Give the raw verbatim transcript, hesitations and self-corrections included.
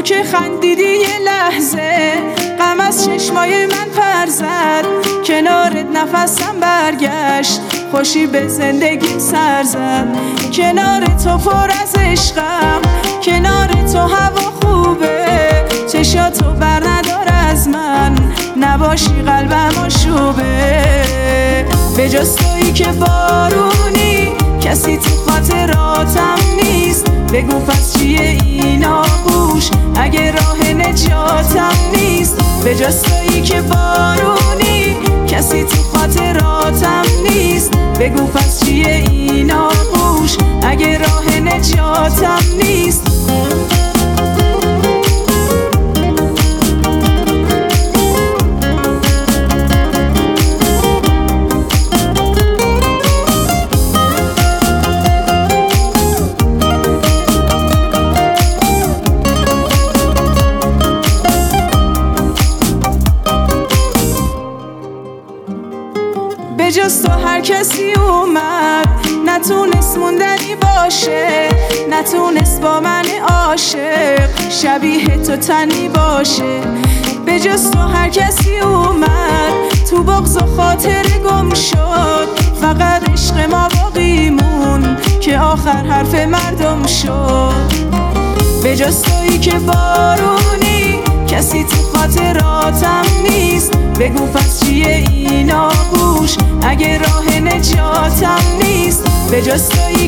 که خندیدی یه لحظه، غم از چشمای من پر زد، کنارت نفسم برگشت، خوشی به زندگیم سر زد. کنار تو پر از عشقم، کنار تو هوا خوبه، چشاتو بر ندار از من، نباشی قلبم آشوبه. به جز تویی که بارونی، کسی تو خاطراتم نیست. بگو پس چیه این آغوش اگه راه نجاتم نیست؟ به جز تویی که بارونی، کسی تو خاطراتم نیست. بگو پس چیه این آغوش اگه راه نجاتم نیست؟ به جز تو هر کسی اومد، نتونست موندنی باشه، نتونست با من عاشق شبیه تو تنی باشه. به جز تو هر کسی اومد، تو بغض و خاطر گم شد، فقط عشق ما باقی مون که آخر حرف مردم شد. به جز تویی که بارونی، کسی تو خاطراتم نیست. بگو پس چیه این آغوش اگه راه نجاتم نیست؟ به جز تویی